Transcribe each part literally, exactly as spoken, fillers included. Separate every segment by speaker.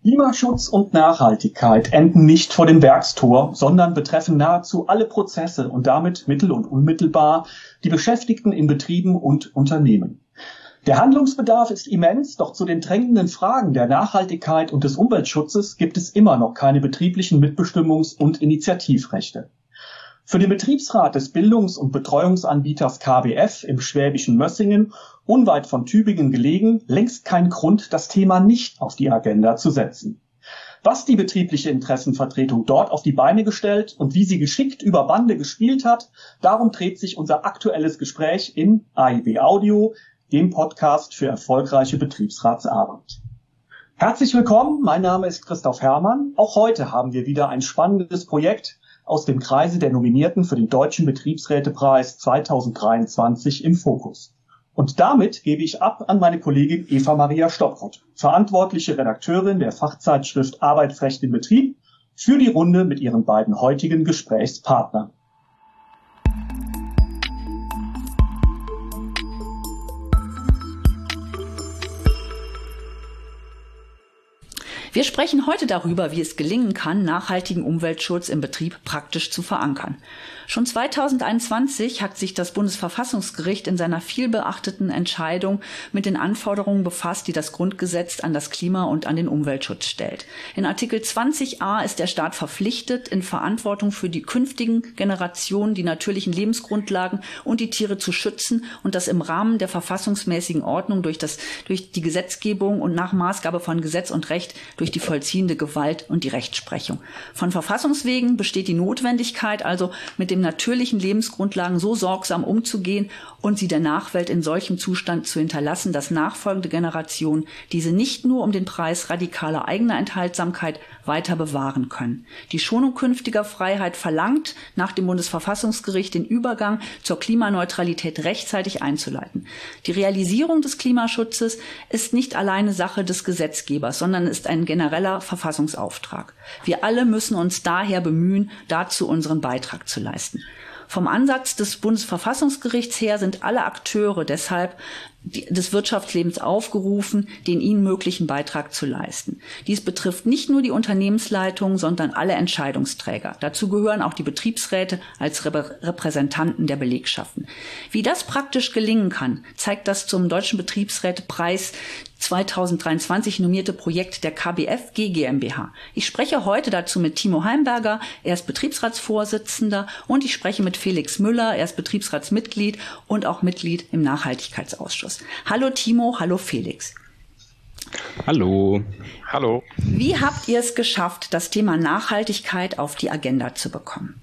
Speaker 1: Klimaschutz und Nachhaltigkeit enden nicht vor dem Werkstor, sondern betreffen nahezu alle Prozesse und damit mittel- und unmittelbar die Beschäftigten in Betrieben und Unternehmen. Der Handlungsbedarf ist immens, doch zu den drängenden Fragen der Nachhaltigkeit und des Umweltschutzes gibt es immer noch keine betrieblichen Mitbestimmungs- und Initiativrechte. Für den Betriebsrat des Bildungs- und Betreuungsanbieters K B F im schwäbischen Mössingen, unweit von Tübingen gelegen, längst kein Grund, das Thema nicht auf die Agenda zu setzen. Was die betriebliche Interessenvertretung dort auf die Beine gestellt und wie sie geschickt über Bande gespielt hat, darum dreht sich unser aktuelles Gespräch in A I B Audio, dem Podcast für erfolgreiche Betriebsratsarbeit. Herzlich willkommen, mein Name ist Christoph Herrmann. Auch heute haben wir wieder ein spannendes Projekt aus dem Kreise der Nominierten für den Deutschen Betriebsrätepreis zweitausenddreiundzwanzig im Fokus. Und damit gebe ich ab an meine Kollegin Eva Maria Stopprott, verantwortliche Redakteurin der Fachzeitschrift Arbeitsrecht im Betrieb, für die Runde mit ihren beiden heutigen Gesprächspartnern.
Speaker 2: Wir sprechen heute darüber, wie es gelingen kann, nachhaltigen Umweltschutz im Betrieb praktisch zu verankern. Schon zweitausendeinundzwanzig hat sich das Bundesverfassungsgericht in seiner vielbeachteten Entscheidung mit den Anforderungen befasst, die das Grundgesetz an das Klima und an den Umweltschutz stellt. In Artikel zwanzig a ist der Staat verpflichtet, in Verantwortung für die künftigen Generationen die natürlichen Lebensgrundlagen und die Tiere zu schützen und das im Rahmen der verfassungsmäßigen Ordnung durch, das, durch die Gesetzgebung und nach Maßgabe von Gesetz und Recht durch die vollziehende Gewalt und die Rechtsprechung. Von Verfassungswegen besteht die Notwendigkeit, also mit den natürlichen Lebensgrundlagen so sorgsam umzugehen und sie der Nachwelt in solchem Zustand zu hinterlassen, dass nachfolgende Generationen diese nicht nur um den Preis radikaler eigener Enthaltsamkeit weiter bewahren können. Die Schonung künftiger Freiheit verlangt nach dem Bundesverfassungsgericht den Übergang zur Klimaneutralität rechtzeitig einzuleiten. Die Realisierung des Klimaschutzes ist nicht alleine Sache des Gesetzgebers, sondern ist ein genereller Verfassungsauftrag. Wir alle müssen uns daher bemühen, dazu unseren Beitrag zu leisten. Vom Ansatz des Bundesverfassungsgerichts her sind alle Akteure deshalb des Wirtschaftslebens aufgerufen, den ihnen möglichen Beitrag zu leisten. Dies betrifft nicht nur die Unternehmensleitung, sondern alle Entscheidungsträger. Dazu gehören auch die Betriebsräte als Repräsentanten der Belegschaften. Wie das praktisch gelingen kann, zeigt das zum Deutschen Betriebsrätepreis zweitausenddreiundzwanzig nominierte Projekt der K B F G GmbH. Ich spreche heute dazu mit Timo Heimberger, er ist Betriebsratsvorsitzender, und ich spreche mit Felix Müller, er ist Betriebsratsmitglied und auch Mitglied im Nachhaltigkeitsausschuss. Hallo Timo, hallo Felix.
Speaker 3: Hallo.
Speaker 4: Hallo.
Speaker 2: Wie habt ihr es geschafft, das Thema Nachhaltigkeit auf die Agenda zu bekommen?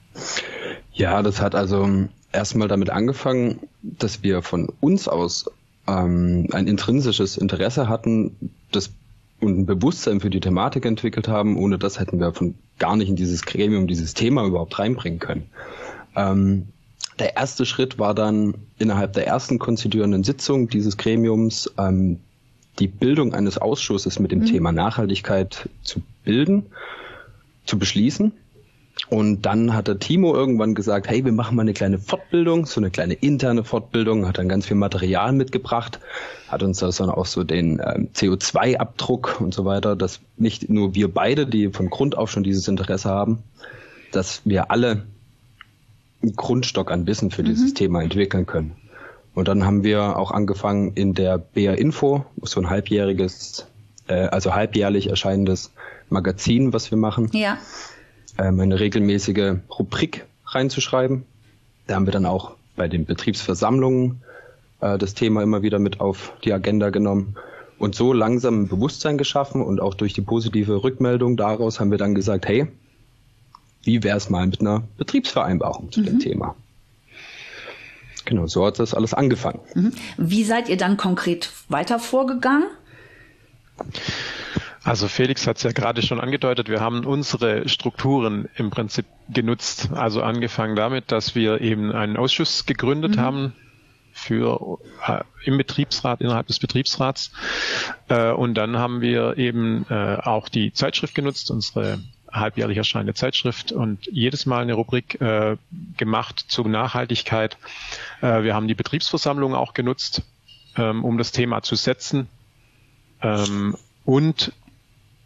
Speaker 3: Ja, das hat also erstmal damit angefangen, dass wir von uns aus ähm, ein intrinsisches Interesse hatten, das und ein Bewusstsein für die Thematik entwickelt haben. Ohne das hätten wir von gar nicht in dieses Gremium, dieses Thema überhaupt reinbringen können. Ähm, Der erste Schritt war dann innerhalb der ersten konstituierenden Sitzung dieses Gremiums ähm, die Bildung eines Ausschusses mit dem mhm. Thema Nachhaltigkeit zu bilden, zu beschließen. Und dann hat der Timo irgendwann gesagt, hey, wir machen mal eine kleine Fortbildung, so eine kleine interne Fortbildung, hat dann ganz viel Material mitgebracht, hat uns da dann auch so den ähm, C O zwei Abdruck und so weiter, dass nicht nur wir beide, die von Grund auf schon dieses Interesse haben, dass wir alle einen Grundstock an Wissen für mhm. dieses Thema entwickeln können. Und dann haben wir auch angefangen in der B R Info, so ein halbjähriges, äh, also halbjährlich erscheinendes Magazin, was wir machen,
Speaker 2: ja.
Speaker 3: ähm, eine regelmäßige Rubrik reinzuschreiben. Da haben wir dann auch bei den Betriebsversammlungen äh, das Thema immer wieder mit auf die Agenda genommen und so langsam ein Bewusstsein geschaffen, und auch durch die positive Rückmeldung daraus haben wir dann gesagt, hey, wie wäre es mal mit einer Betriebsvereinbarung zu mhm. dem Thema? Genau, so hat das alles angefangen.
Speaker 2: Mhm. Wie seid ihr dann konkret weiter vorgegangen?
Speaker 4: Also Felix hat es ja gerade schon angedeutet, wir haben unsere Strukturen im Prinzip genutzt. Also angefangen damit, dass wir eben einen Ausschuss gegründet mhm. haben für äh, im Betriebsrat, innerhalb des Betriebsrats. Äh, und dann haben wir eben äh, auch die Zeitschrift genutzt, unsere halbjährlich erscheinende Zeitschrift, und jedes Mal eine Rubrik äh, gemacht zur Nachhaltigkeit. Äh, wir haben die Betriebsversammlung auch genutzt, ähm, um das Thema zu setzen. Ähm, und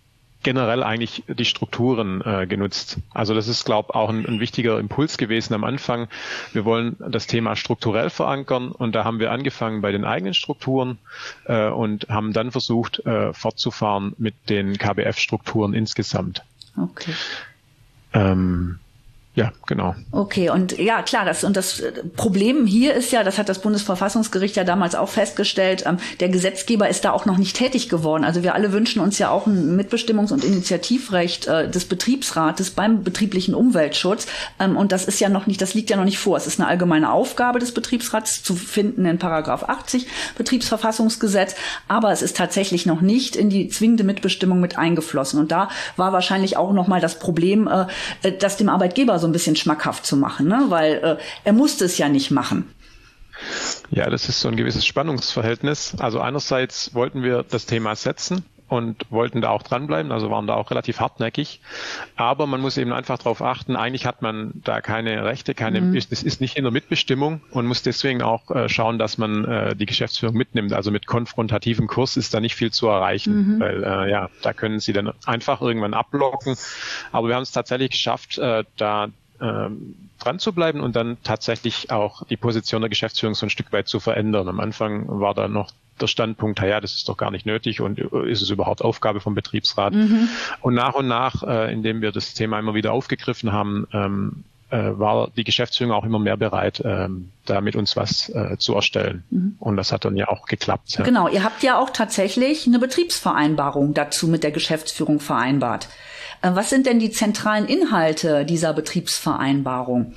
Speaker 4: generell eigentlich die Strukturen äh, genutzt. Also das ist, glaube ich, auch ein, ein wichtiger Impuls gewesen am Anfang. Wir wollen das Thema strukturell verankern und da haben wir angefangen bei den eigenen Strukturen äh, und haben dann versucht, äh, fortzufahren mit den K B F-Strukturen insgesamt.
Speaker 2: Okay.
Speaker 4: Ähm, Ja, genau.
Speaker 2: Okay, und ja, klar, das und das Problem hier ist ja, das hat das Bundesverfassungsgericht ja damals auch festgestellt, ähm, der Gesetzgeber ist da auch noch nicht tätig geworden. Also wir alle wünschen uns ja auch ein Mitbestimmungs- und Initiativrecht äh, des Betriebsrates beim betrieblichen Umweltschutz. Ähm, und das ist ja noch nicht, das liegt ja noch nicht vor. Es ist eine allgemeine Aufgabe des Betriebsrats zu finden in Paragraph achtzig Betriebsverfassungsgesetz, aber es ist tatsächlich noch nicht in die zwingende Mitbestimmung mit eingeflossen. Und da war wahrscheinlich auch noch mal das Problem, äh, dass dem Arbeitgeber so ein bisschen schmackhaft zu machen, ne? Weil äh, er musste es ja nicht machen.
Speaker 4: Ja, das ist so ein gewisses Spannungsverhältnis. Also einerseits wollten wir das Thema setzen und wollten da auch dranbleiben, also waren da auch relativ hartnäckig. Aber man muss eben einfach darauf achten, eigentlich hat man da keine Rechte, keine, mhm. es ist, ist nicht in der Mitbestimmung und muss deswegen auch äh, schauen, dass man äh, die Geschäftsführung mitnimmt. Also mit konfrontativem Kurs ist da nicht viel zu erreichen, mhm. weil äh, ja, da können sie dann einfach irgendwann abblocken. Aber wir haben es tatsächlich geschafft, äh, da ähm, dran zu bleiben und dann tatsächlich auch die Position der Geschäftsführung so ein Stück weit zu verändern. Am Anfang war da noch der Standpunkt, ja, das ist doch gar nicht nötig und ist es überhaupt Aufgabe vom Betriebsrat? Mhm. Und nach und nach, äh, indem wir das Thema immer wieder aufgegriffen haben, ähm, äh, war die Geschäftsführung auch immer mehr bereit, ähm, da mit uns was äh, zu erstellen. Mhm. Und das hat dann ja auch geklappt. Ja.
Speaker 2: Genau, ihr habt ja auch tatsächlich eine Betriebsvereinbarung dazu mit der Geschäftsführung vereinbart. Äh, was sind denn die zentralen Inhalte dieser Betriebsvereinbarung?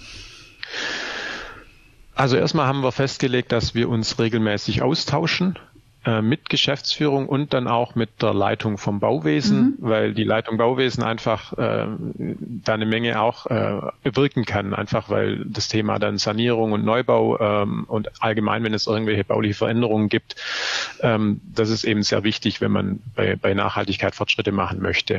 Speaker 4: Also erstmal haben wir festgelegt, dass wir uns regelmäßig austauschen äh, mit Geschäftsführung und dann auch mit der Leitung vom Bauwesen, mhm. weil die Leitung Bauwesen einfach äh, da eine Menge auch äh, bewirken kann, einfach weil das Thema dann Sanierung und Neubau ähm, und allgemein, wenn es irgendwelche bauliche Veränderungen gibt, ähm, das ist eben sehr wichtig, wenn man bei, bei Nachhaltigkeit Fortschritte machen möchte.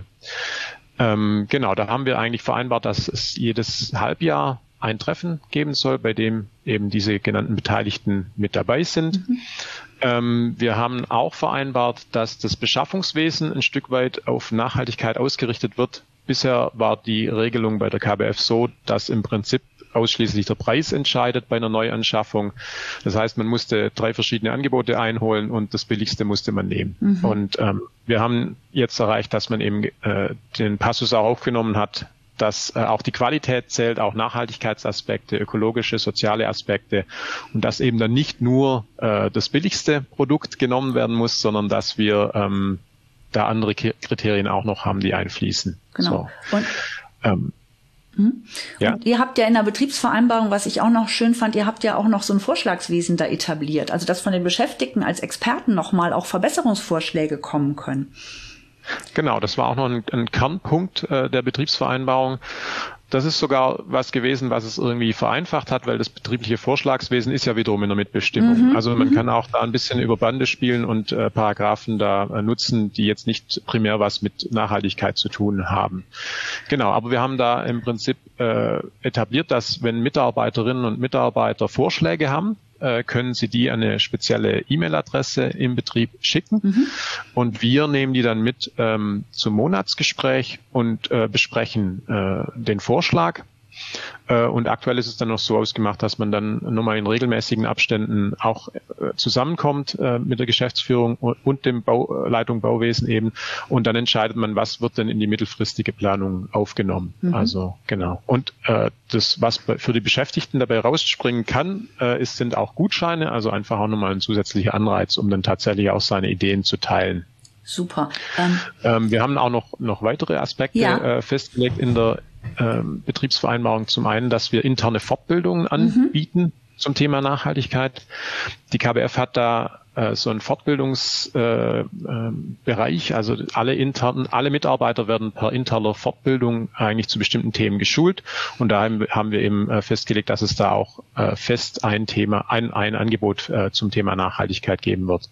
Speaker 4: Ähm, genau, da haben wir eigentlich vereinbart, dass es jedes Halbjahr ein Treffen geben soll, bei dem eben diese genannten Beteiligten mit dabei sind. Mhm. Ähm, wir haben auch vereinbart, dass das Beschaffungswesen ein Stück weit auf Nachhaltigkeit ausgerichtet wird. Bisher war die Regelung bei der K B F so, dass im Prinzip ausschließlich der Preis entscheidet bei einer Neuanschaffung. Das heißt, man musste drei verschiedene Angebote einholen und das billigste musste man nehmen. Mhm. Und ähm, wir haben jetzt erreicht, dass man eben äh, den Passus auch aufgenommen hat, dass äh, auch die Qualität zählt, auch Nachhaltigkeitsaspekte, ökologische, soziale Aspekte und dass eben dann nicht nur äh, das billigste Produkt genommen werden muss, sondern dass wir ähm, da andere K- Kriterien auch noch haben, die einfließen.
Speaker 2: Genau.
Speaker 4: So.
Speaker 2: Und
Speaker 4: ähm,
Speaker 2: Mhm. Ja. Und ihr habt ja in der Betriebsvereinbarung, was ich auch noch schön fand, ihr habt ja auch noch so ein Vorschlagswesen da etabliert, also dass von den Beschäftigten als Experten nochmal auch Verbesserungsvorschläge kommen können.
Speaker 4: Genau, das war auch noch ein, ein Kernpunkt äh, der Betriebsvereinbarung. Das ist sogar was gewesen, was es irgendwie vereinfacht hat, weil das betriebliche Vorschlagswesen ist ja wiederum in der Mitbestimmung. Mhm. Also man mhm. kann auch da ein bisschen über Bande spielen und äh, Paragraphen da äh, nutzen, die jetzt nicht primär was mit Nachhaltigkeit zu tun haben. Genau, aber wir haben da im Prinzip äh, etabliert, dass wenn Mitarbeiterinnen und Mitarbeiter Vorschläge haben, können Sie die an eine spezielle E-Mail-Adresse im Betrieb schicken mhm. und wir nehmen die dann mit ähm, zum Monatsgespräch und äh, besprechen äh, den Vorschlag. Äh, und aktuell ist es dann noch so ausgemacht, dass man dann nochmal in regelmäßigen Abständen auch äh, zusammenkommt äh, mit der Geschäftsführung und, und dem Bau, Leitung Bauwesen eben und dann entscheidet man, was wird denn in die mittelfristige Planung aufgenommen. Mhm. Also genau. Und äh, das, was für die Beschäftigten dabei rausspringen kann, äh, ist, sind auch Gutscheine, also einfach auch nochmal ein zusätzlicher Anreiz, um dann tatsächlich auch seine Ideen zu teilen.
Speaker 2: Super. Ähm,
Speaker 4: ähm, wir haben auch noch, noch weitere Aspekte ja. äh, festgelegt in der ähm, Betriebsvereinbarung. Zum einen, dass wir interne Fortbildungen anbieten mhm. zum Thema Nachhaltigkeit. Die K B F hat da äh, so einen Fortbildungsbereich, äh, äh, also alle internen, alle Mitarbeiter werden per interner Fortbildung eigentlich zu bestimmten Themen geschult und da haben wir eben äh, festgelegt, dass es da auch äh, fest ein Thema, ein, ein Angebot äh, zum Thema Nachhaltigkeit geben wird.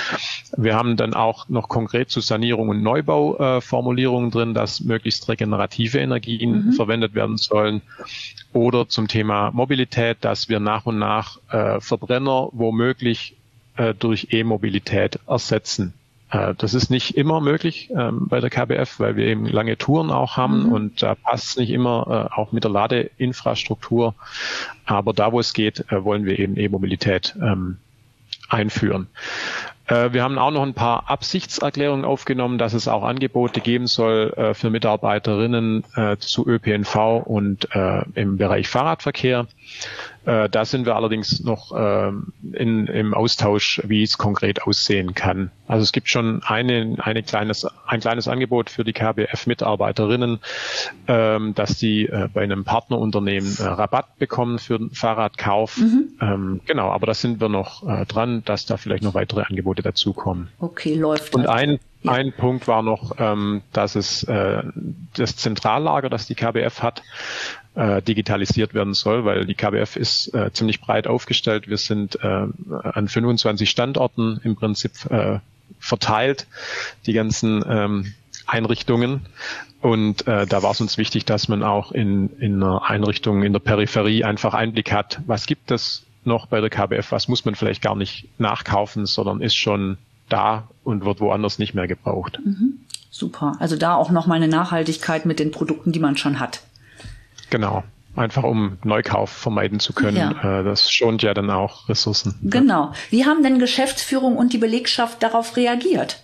Speaker 4: Wir haben dann auch noch konkret zu Sanierung und Neubau äh, Formulierungen drin, dass möglichst regenerative Energien mhm. verwendet werden sollen. Oder zum Thema Mobilität, dass wir nach und nach äh, Verbrenner womöglich äh, durch E-Mobilität ersetzen. Das ist nicht immer möglich ähm, bei der K B F, weil wir eben lange Touren auch haben mhm. und da passt es nicht immer, äh, auch mit der Ladeinfrastruktur. Aber da, wo es geht, äh, wollen wir eben E-Mobilität ähm, einführen. Äh, wir haben auch noch ein paar Absichtserklärungen aufgenommen, dass es auch Angebote geben soll äh, für Mitarbeiterinnen äh, zu Ö P N V und äh, im Bereich Fahrradverkehr. Äh, da sind wir allerdings noch äh, in, im Austausch, wie es konkret aussehen kann. Also es gibt schon eine, eine kleines, ein kleines Angebot für die K B F-Mitarbeiterinnen, ähm, dass die äh, bei einem Partnerunternehmen äh, Rabatt bekommen für den Fahrradkauf. Mhm. Ähm, genau, aber da sind wir noch äh, dran, dass da vielleicht noch weitere Angebote dazukommen.
Speaker 2: Okay, läuft.
Speaker 4: Und ein Ja. Ein Punkt war noch, ähm, dass es äh, das Zentrallager, das die K B F hat, äh, digitalisiert werden soll, weil die K B F ist äh, ziemlich breit aufgestellt. Wir sind äh, an fünfundzwanzig Standorten im Prinzip äh, verteilt, die ganzen ähm, Einrichtungen. Und äh, da war es uns wichtig, dass man auch in, in einer Einrichtung in der Peripherie einfach Einblick hat, was gibt es noch bei der K B F, was muss man vielleicht gar nicht nachkaufen, sondern ist schon da und wird woanders nicht mehr gebraucht.
Speaker 2: Mhm. Super. Also da auch nochmal eine Nachhaltigkeit mit den Produkten, die man schon hat.
Speaker 4: Genau. Einfach um Neukauf vermeiden zu können. Ja. Das schont ja dann auch Ressourcen.
Speaker 2: Genau. Wie haben denn Geschäftsführung und die Belegschaft darauf reagiert?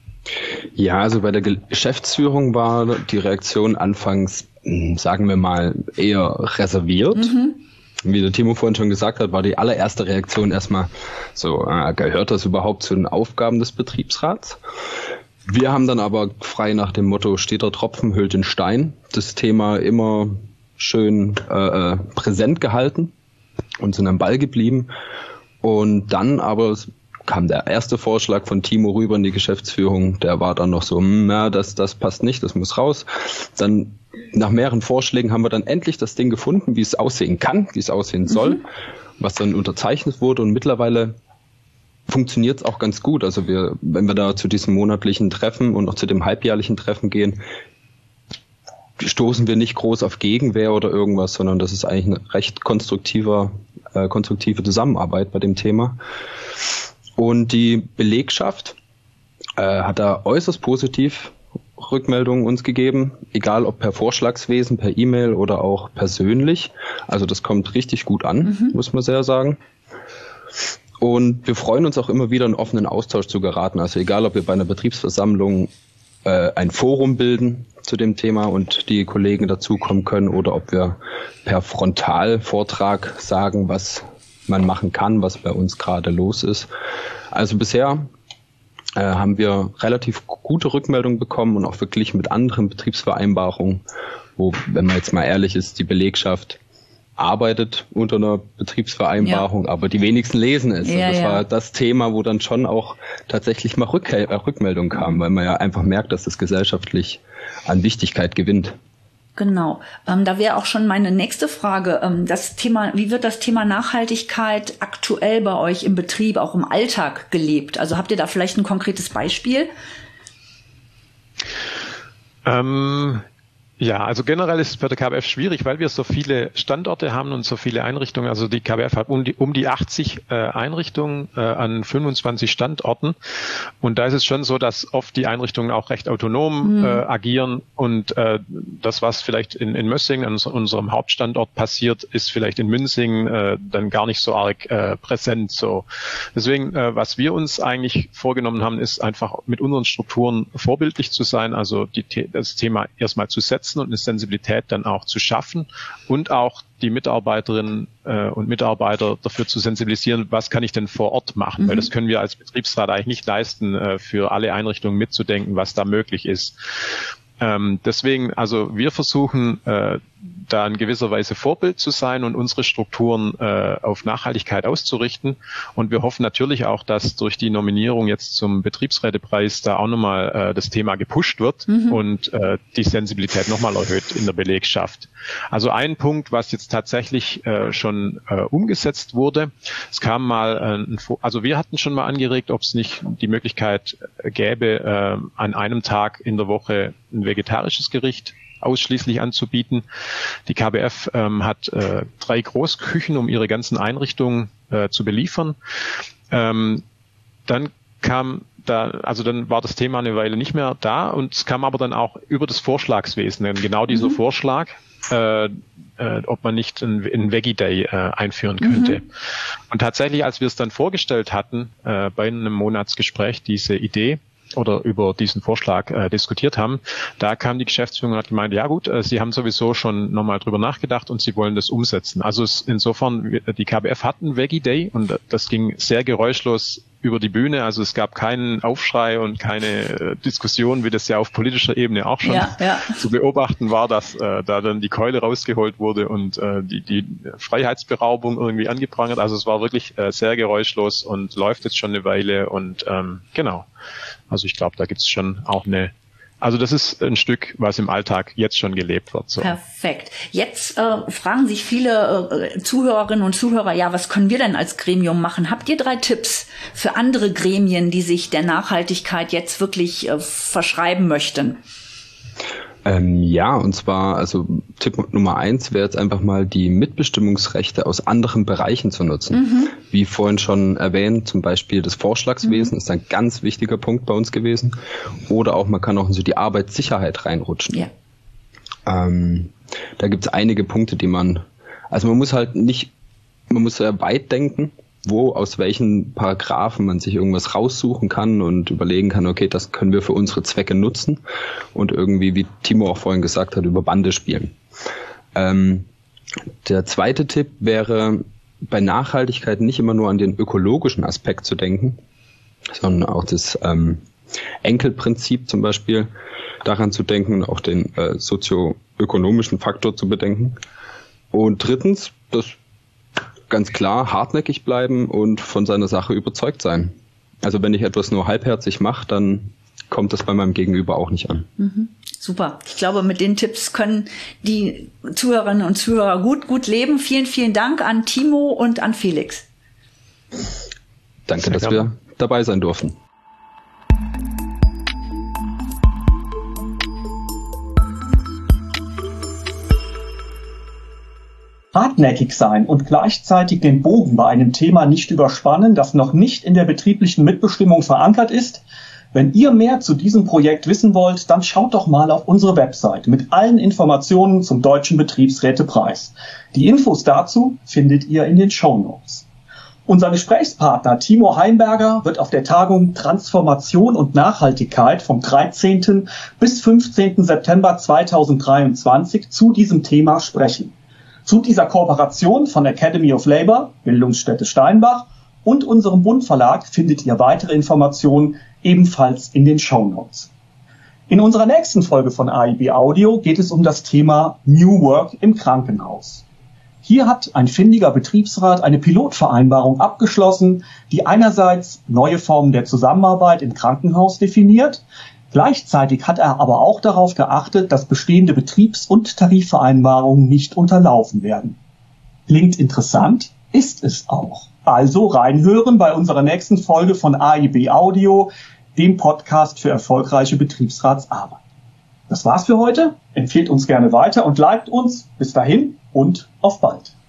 Speaker 3: Ja, also bei der Geschäftsführung war die Reaktion anfangs, sagen wir mal, eher reserviert. Mhm. Wie der Timo vorhin schon gesagt hat, war die allererste Reaktion erstmal so, äh, gehört das überhaupt zu den Aufgaben des Betriebsrats? Wir haben dann aber frei nach dem Motto, steter Tropfen hüllt den Stein, das Thema immer schön äh, präsent gehalten und sind am Ball geblieben. Und dann aber kam der erste Vorschlag von Timo rüber in die Geschäftsführung, der war dann noch so, na, das, das passt nicht, das muss raus. Dann nach mehreren Vorschlägen haben wir dann endlich das Ding gefunden, wie es aussehen kann, wie es aussehen soll, mhm. was dann unterzeichnet wurde und mittlerweile funktioniert es auch ganz gut. Also wir, wenn wir da zu diesem monatlichen Treffen und auch zu dem halbjährlichen Treffen gehen, stoßen wir nicht groß auf Gegenwehr oder irgendwas, sondern das ist eigentlich eine recht konstruktiver, äh, konstruktive Zusammenarbeit bei dem Thema. Und die Belegschaft äh, hat da äußerst positiv Rückmeldungen uns gegeben, egal ob per Vorschlagswesen, per E-Mail oder auch persönlich. Also das kommt richtig gut an, mhm. muss man sehr sagen. Und wir freuen uns auch immer wieder, in offenen Austausch zu geraten. Also egal, ob wir bei einer Betriebsversammlung äh, ein Forum bilden zu dem Thema und die Kollegen dazukommen können oder ob wir per Frontalvortrag sagen, was man machen kann, was bei uns gerade los ist. Also bisher äh, haben wir relativ gute Rückmeldungen bekommen und auch verglichen mit anderen Betriebsvereinbarungen, wo, wenn man jetzt mal ehrlich ist, die Belegschaft arbeitet unter einer Betriebsvereinbarung, ja. aber die wenigsten lesen es. Ja, und das ja. war das Thema, wo dann schon auch tatsächlich mal Rück- äh, Rückmeldung kam, weil man ja einfach merkt, dass das gesellschaftlich an Wichtigkeit gewinnt.
Speaker 2: Genau. Ähm, da wäre auch schon meine nächste Frage. Ähm, das Thema, wie wird das Thema Nachhaltigkeit aktuell bei euch im Betrieb, auch im Alltag gelebt? Also habt ihr da vielleicht ein konkretes Beispiel?
Speaker 4: Ähm, ja, also generell ist es bei der K B F schwierig, weil wir so viele Standorte haben und so viele Einrichtungen. Also die K B F hat um die, um die achtzig äh, Einrichtungen äh, an fünfundzwanzig Standorten. Und da ist es schon so, dass oft die Einrichtungen auch recht autonom mhm. äh, agieren. Und äh, das, was vielleicht in, in Mössingen, an unserem Hauptstandort passiert, ist vielleicht in Münsingen äh, dann gar nicht so arg äh, präsent. So. Deswegen, äh, was wir uns eigentlich vorgenommen haben, ist einfach mit unseren Strukturen vorbildlich zu sein. Also die, das Thema erstmal zu setzen und eine Sensibilität dann auch zu schaffen und auch die Mitarbeiterinnen äh, und Mitarbeiter dafür zu sensibilisieren, was kann ich denn vor Ort machen, mhm. weil das können wir als Betriebsrat eigentlich nicht leisten, äh, für alle Einrichtungen mitzudenken, was da möglich ist. Ähm, deswegen, also wir versuchen äh, da in gewisser Weise Vorbild zu sein und unsere Strukturen äh, auf Nachhaltigkeit auszurichten. Und wir hoffen natürlich auch, dass durch die Nominierung jetzt zum Betriebsrätepreis da auch nochmal äh, das Thema gepusht wird mhm. und äh, die Sensibilität nochmal erhöht in der Belegschaft. Also ein Punkt, was jetzt tatsächlich äh, schon äh, umgesetzt wurde, es kam mal, äh, ein, also wir hatten schon mal angeregt, ob es nicht die Möglichkeit gäbe, äh, an einem Tag in der Woche ein vegetarisches Gericht ausschließlich anzubieten. Die K B F ähm, hat äh, drei Großküchen, um ihre ganzen Einrichtungen äh, zu beliefern. Ähm, dann kam da, also dann war das Thema eine Weile nicht mehr da und es kam aber dann auch über das Vorschlagswesen, denn genau dieser mhm. Vorschlag, äh, äh, ob man nicht einen, einen Veggie Day äh, einführen könnte. Mhm. Und tatsächlich, als wir es dann vorgestellt hatten, äh, bei einem Monatsgespräch, diese Idee, oder über diesen Vorschlag äh, diskutiert haben, da kam die Geschäftsführung und hat gemeint, ja gut, äh, sie haben sowieso schon nochmal drüber nachgedacht und sie wollen das umsetzen. Also es, insofern, die K B F hat einen Veggie Day und das ging sehr geräuschlos über die Bühne. Also es gab keinen Aufschrei und keine äh, Diskussion, wie das ja auf politischer Ebene auch schon ja, ja. zu beobachten war, dass äh, da dann die Keule rausgeholt wurde und äh, die, die Freiheitsberaubung irgendwie angeprangert. Also es war wirklich äh, sehr geräuschlos und läuft jetzt schon eine Weile und ähm, genau. Also ich glaube, da gibt es schon auch eine, also das ist ein Stück, was im Alltag jetzt schon gelebt wird. So.
Speaker 2: Perfekt. Jetzt äh, fragen sich viele äh, Zuhörerinnen und Zuhörer, ja, was können wir denn als Gremium machen? Habt ihr drei Tipps für andere Gremien, die sich der Nachhaltigkeit jetzt wirklich äh, verschreiben möchten?
Speaker 3: Ähm, ja, und zwar, also Tipp Nummer eins wäre jetzt einfach mal die Mitbestimmungsrechte aus anderen Bereichen zu nutzen. Mhm. Wie vorhin schon erwähnt, zum Beispiel das Vorschlagswesen mhm. ist ein ganz wichtiger Punkt bei uns gewesen. Oder auch, man kann auch in so die Arbeitssicherheit reinrutschen. Ja. Ähm, da gibt es einige Punkte, die man, also man muss halt nicht, man muss sehr weit denken, wo, aus welchen Paragraphen man sich irgendwas raussuchen kann und überlegen kann, okay, das können wir für unsere Zwecke nutzen und irgendwie, wie Timo auch vorhin gesagt hat, über Bande spielen. Ähm, der zweite Tipp wäre, bei Nachhaltigkeit nicht immer nur an den ökologischen Aspekt zu denken, sondern auch das ähm, Enkelprinzip zum Beispiel daran zu denken, auch den äh, sozioökonomischen Faktor zu bedenken. Und drittens, das ganz klar hartnäckig bleiben und von seiner Sache überzeugt sein. Also wenn ich etwas nur halbherzig mache, dann kommt das bei meinem Gegenüber auch nicht an.
Speaker 2: Mhm. Super. Ich glaube, mit den Tipps können die Zuhörerinnen und Zuhörer gut, gut leben. Vielen, vielen Dank an Timo und an Felix.
Speaker 3: Danke, dass wir dabei sein durften.
Speaker 1: Hartnäckig sein und gleichzeitig den Bogen bei einem Thema nicht überspannen, das noch nicht in der betrieblichen Mitbestimmung verankert ist. Wenn ihr mehr zu diesem Projekt wissen wollt, dann schaut doch mal auf unsere Website mit allen Informationen zum Deutschen Betriebsrätepreis. Die Infos dazu findet ihr in den Shownotes. Unser Gesprächspartner Timo Heimberger wird auf der Tagung Transformation und Nachhaltigkeit vom dreizehnten bis fünfzehnten September zweitausenddreiundzwanzig zu diesem Thema sprechen. Zu dieser Kooperation von Academy of Labour, Bildungsstätte Steinbach und unserem Bund-Verlag findet ihr weitere Informationen ebenfalls in den Shownotes. In unserer nächsten Folge von A I B Audio geht es um das Thema New Work im Krankenhaus. Hier hat ein findiger Betriebsrat eine Pilotvereinbarung abgeschlossen, die einerseits neue Formen der Zusammenarbeit im Krankenhaus definiert. Gleichzeitig hat er aber auch darauf geachtet, dass bestehende Betriebs- und Tarifvereinbarungen nicht unterlaufen werden. Klingt interessant? Ist es auch. Also reinhören bei unserer nächsten Folge von A I B Audio, dem Podcast für erfolgreiche Betriebsratsarbeit. Das war's für heute. Empfehlt uns gerne weiter und liked uns. Bis dahin und auf bald.